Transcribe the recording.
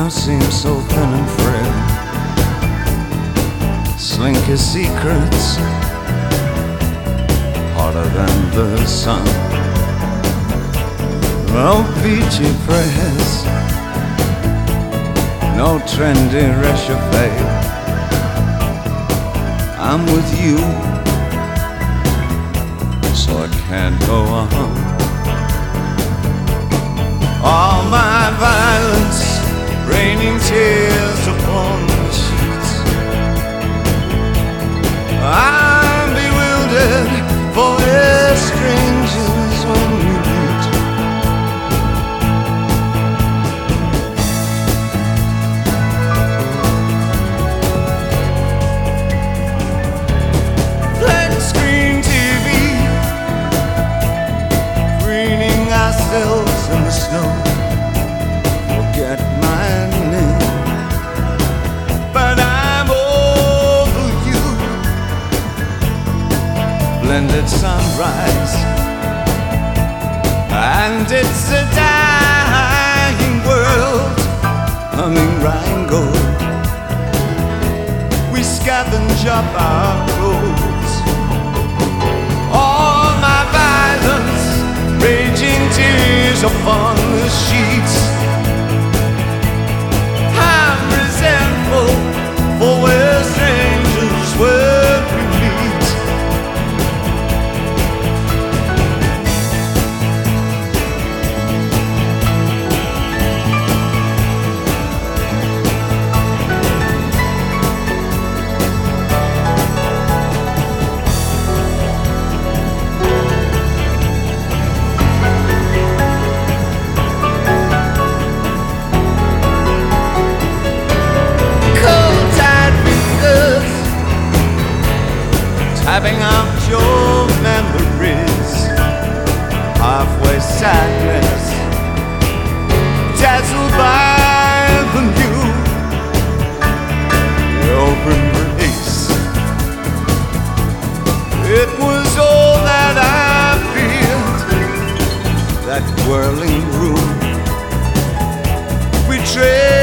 seems so thin and frail. Slinky secrets, hotter than the sun. No peachy prayers, no trendy réchauffé. I'm with you, so I can't go on. All my violence, raining tears upon the sheets. I'm bewildered, for we're strangers when we meet. Flat screen TV, preening ourselves in the snow. Forget my name, but I'm over you. Blended sunrise, and it's a dying world, humming Rheingold. We scavenge up our clothes. All my violence, raging tears upon the sheets. I'm resentful, for we're strangers when we meet. Tapping out your memories, halfway sadness, dazzled by the new, your embrace. It was all that I feared, that whirling room. We traded